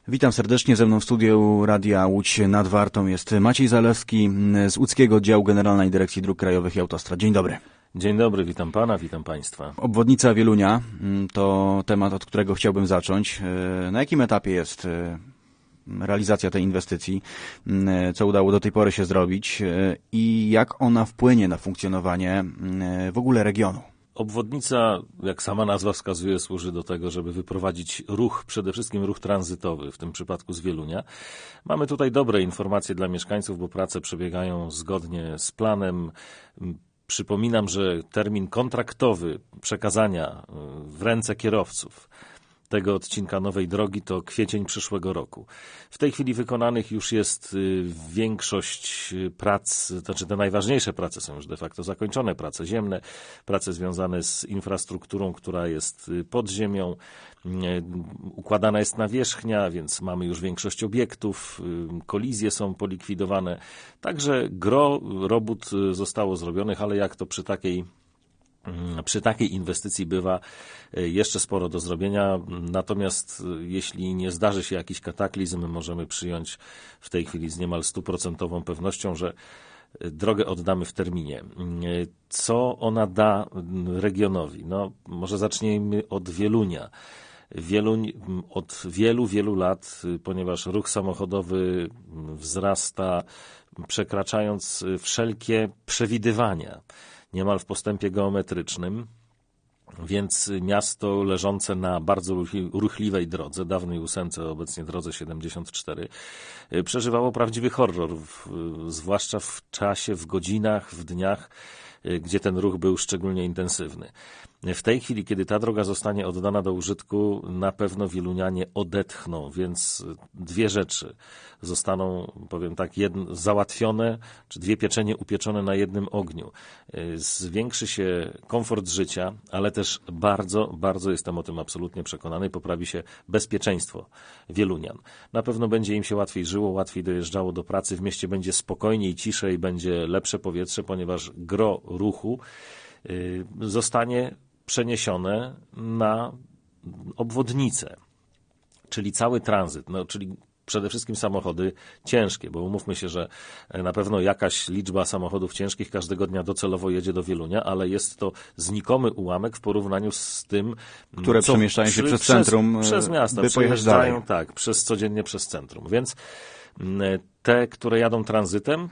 Witam serdecznie, ze mną w studiu Radia Łódź nad Wartą jest Maciej Zalewski z Łódzkiego Oddziału Generalnej Dyrekcji Dróg Krajowych i Autostrad. Dzień dobry. Dzień dobry, witam pana, witam państwa. Obwodnica Wielunia to temat, od którego chciałbym zacząć. Na jakim etapie jest realizacja tej inwestycji? Co udało do tej pory się zrobić i jak ona wpłynie na funkcjonowanie w ogóle regionu? Obwodnica, jak sama nazwa wskazuje, służy do tego, żeby wyprowadzić ruch, przede wszystkim ruch tranzytowy, w tym przypadku z Wielunia. Mamy tutaj dobre informacje dla mieszkańców, bo prace przebiegają zgodnie z planem. Przypominam, że termin kontraktowy przekazania w ręce kierowców tego odcinka nowej drogi to kwiecień przyszłego roku. W tej chwili wykonanych już jest większość prac, to znaczy te najważniejsze prace są już de facto zakończone, prace ziemne, prace związane z infrastrukturą, która jest pod ziemią, układana jest nawierzchnia, więc mamy już większość obiektów, kolizje są polikwidowane, także gro robót zostało zrobionych, ale jak to przy takiej inwestycji bywa, jeszcze sporo do zrobienia, natomiast jeśli nie zdarzy się jakiś kataklizm, możemy przyjąć w tej chwili z niemal 100% pewnością, że drogę oddamy w terminie. Co ona da regionowi? No, może zacznijmy od Wielunia. Wieluń od wielu lat, ponieważ ruch samochodowy wzrasta, przekraczając wszelkie przewidywania, niemal w postępie geometrycznym, więc miasto leżące na bardzo ruchliwej drodze, dawnej 8, obecnie drodze 74, przeżywało prawdziwy horror, zwłaszcza w czasie, w godzinach, w dniach, gdzie ten ruch był szczególnie intensywny. W tej chwili, kiedy ta droga zostanie oddana do użytku, na pewno wielunianie odetchną, więc dwie rzeczy zostaną, powiem tak, załatwione, czy dwie pieczenie upieczone na jednym ogniu. Zwiększy się komfort życia, ale też bardzo jestem o tym absolutnie przekonany, poprawi się bezpieczeństwo wielunian. Na pewno będzie im się łatwiej żyło, łatwiej dojeżdżało do pracy, w mieście będzie spokojniej, ciszej, będzie lepsze powietrze, ponieważ gro ruchu zostanie przeniesione na obwodnicę, czyli cały tranzyt, czyli przede wszystkim samochody ciężkie, bo umówmy się, że na pewno jakaś liczba samochodów ciężkich każdego dnia docelowo jedzie do Wielunia, ale jest to znikomy ułamek w porównaniu z tym, które przemieszczają się przez centrum, przez miasta, by pojechać dalej. Tak, codziennie przez centrum, więc te, które jadą tranzytem,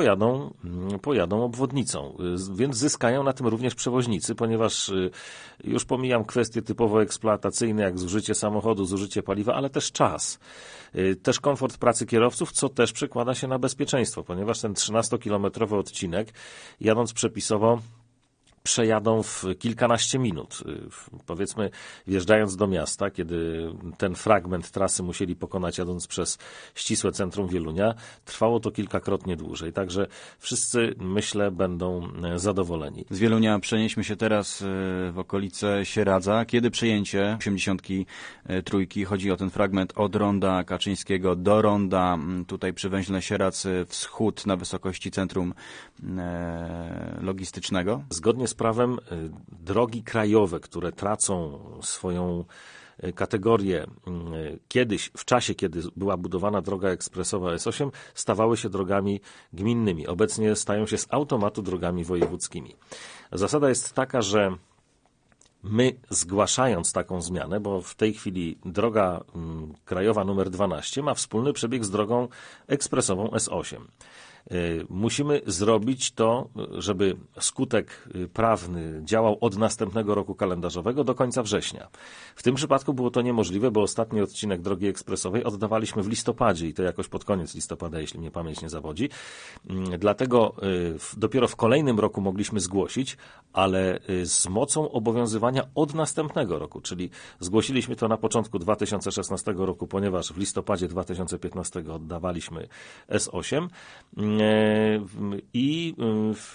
pojadą obwodnicą, więc zyskają na tym również przewoźnicy, ponieważ już pomijam kwestie typowo eksploatacyjne, jak zużycie samochodu, zużycie paliwa, ale też czas. Też komfort pracy kierowców, co też przekłada się na bezpieczeństwo, ponieważ ten 13-kilometrowy odcinek, jadąc przepisowo, przejadą w kilkanaście minut. Powiedzmy, wjeżdżając do miasta, kiedy ten fragment trasy musieli pokonać jadąc przez ścisłe centrum Wielunia, trwało to kilkakrotnie dłużej. Także wszyscy, myślę, będą zadowoleni. Z Wielunia przenieśmy się teraz w okolice Sieradza. Kiedy przejęcie 83? Chodzi o ten fragment od ronda Kaczyńskiego do ronda, tutaj przy węźle Sieradz wschód na wysokości centrum logistycznego. Zgodnie z prawem drogi krajowe, które tracą swoją kategorię kiedyś, w czasie, kiedy była budowana droga ekspresowa S8, stawały się drogami gminnymi. Obecnie stają się z automatu drogami wojewódzkimi. Zasada jest taka, że my, zgłaszając taką zmianę, bo w tej chwili droga krajowa numer 12 ma wspólny przebieg z drogą ekspresową S8. Musimy zrobić to, żeby skutek prawny działał od następnego roku kalendarzowego do końca września. W tym przypadku było to niemożliwe, bo ostatni odcinek drogi ekspresowej oddawaliśmy w listopadzie i to jakoś pod koniec listopada, jeśli mnie pamięć nie zawodzi. Dlatego dopiero w kolejnym roku mogliśmy zgłosić, ale z mocą obowiązywania od następnego roku, czyli zgłosiliśmy to na początku 2016 roku, ponieważ w listopadzie 2015 oddawaliśmy S8 i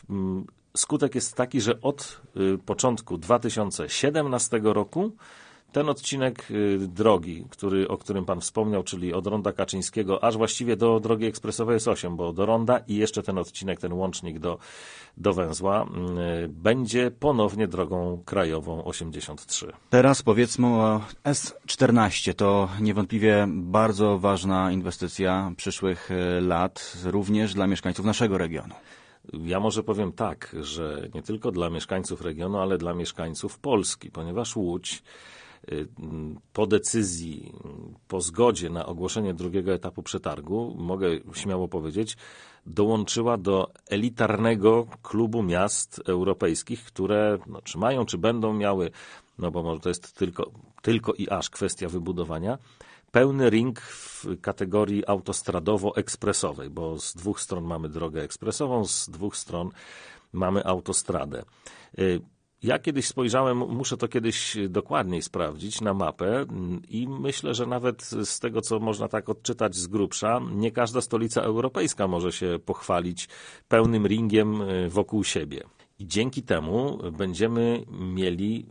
skutek jest taki, że od początku 2017 roku ten odcinek drogi, o którym pan wspomniał, czyli od ronda Kaczyńskiego, aż właściwie do drogi ekspresowej S8, bo do ronda i jeszcze ten odcinek, ten łącznik do węzła, będzie ponownie drogą krajową 83. Teraz powiedzmy o S14. To niewątpliwie bardzo ważna inwestycja przyszłych lat, również dla mieszkańców naszego regionu. Ja może powiem tak, że nie tylko dla mieszkańców regionu, ale dla mieszkańców Polski, ponieważ Łódź po decyzji, po zgodzie na ogłoszenie drugiego etapu przetargu, mogę śmiało powiedzieć, dołączyła do elitarnego klubu miast europejskich, które czy mają, czy będą miały, bo może to jest tylko i aż kwestia wybudowania, pełny ring w kategorii autostradowo-ekspresowej, bo z dwóch stron mamy drogę ekspresową, z dwóch stron mamy autostradę. Ja kiedyś spojrzałem, muszę to kiedyś dokładniej sprawdzić, na mapę i myślę, że nawet z tego, co można tak odczytać z grubsza, nie każda stolica europejska może się pochwalić pełnym ringiem wokół siebie. I dzięki temu będziemy mieli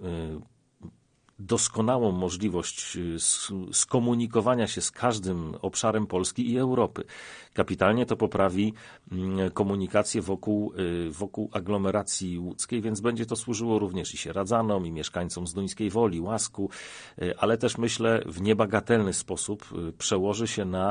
doskonałą możliwość skomunikowania się z każdym obszarem Polski i Europy. Kapitalnie to poprawi komunikację wokół aglomeracji łódzkiej, więc będzie to służyło również i sieradzanom, i mieszkańcom Zduńskiej Woli, Łasku, ale też myślę w niebagatelny sposób przełoży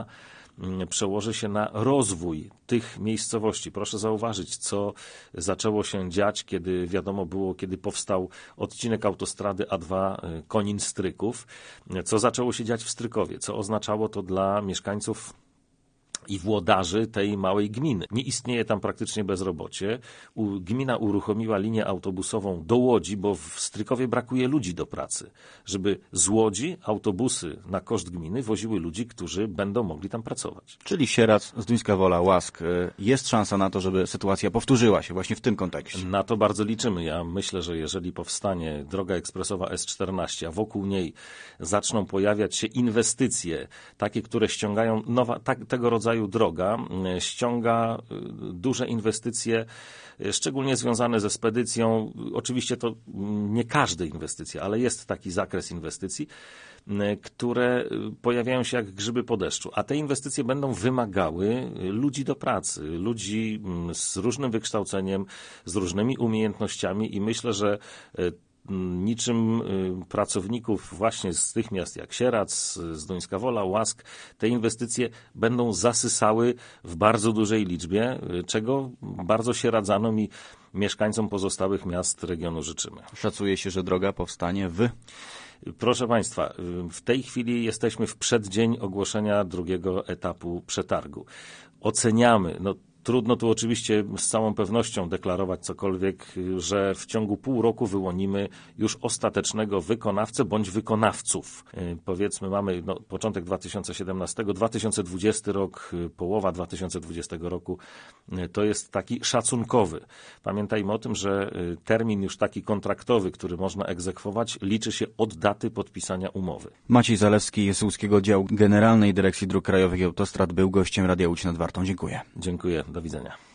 się na rozwój tych miejscowości. Proszę zauważyć, co zaczęło się dziać, kiedy wiadomo było, kiedy powstał odcinek autostrady A2 Konin-Stryków, co zaczęło się dziać w Strykowie, co oznaczało to dla mieszkańców i włodarzy tej małej gminy. Nie istnieje tam praktycznie bezrobocie. Gmina uruchomiła linię autobusową do Łodzi, bo w Strykowie brakuje ludzi do pracy. Żeby z Łodzi autobusy na koszt gminy woziły ludzi, którzy będą mogli tam pracować. Czyli Sieradz, Zduńska Wola, Łask. Jest szansa na to, żeby sytuacja powtórzyła się właśnie w tym kontekście. Na to bardzo liczymy. Ja myślę, że jeżeli powstanie droga ekspresowa S14, a wokół niej zaczną pojawiać się inwestycje, takie, które ściągają tego rodzaju droga ściąga duże inwestycje, szczególnie związane ze spedycją. Oczywiście to nie każde inwestycje, ale jest taki zakres inwestycji, które pojawiają się jak grzyby po deszczu. A te inwestycje będą wymagały ludzi do pracy, ludzi z różnym wykształceniem, z różnymi umiejętnościami i myślę, że niczym pracowników właśnie z tych miast jak Sieradz, Zduńska Wola, Łask, te inwestycje będą zasysały w bardzo dużej liczbie, czego bardzo sieradzanom i mieszkańcom pozostałych miast regionu życzymy. Szacuje się, że droga powstanie Proszę Państwa, w tej chwili jesteśmy w przeddzień ogłoszenia drugiego etapu przetargu. Oceniamy, trudno tu oczywiście z całą pewnością deklarować cokolwiek, że w ciągu pół roku wyłonimy już ostatecznego wykonawcę bądź wykonawców. Powiedzmy mamy początek 2017, 2020 rok, połowa 2020 roku to jest taki szacunkowy. Pamiętajmy o tym, że termin już taki kontraktowy, który można egzekwować, liczy się od daty podpisania umowy. Maciej Zalewski z Łódzkiego Działu Generalnej Dyrekcji Dróg Krajowych i Autostrad był gościem Radia Łódź nad Wartą. Dziękuję. Dziękuję. Do widzenia.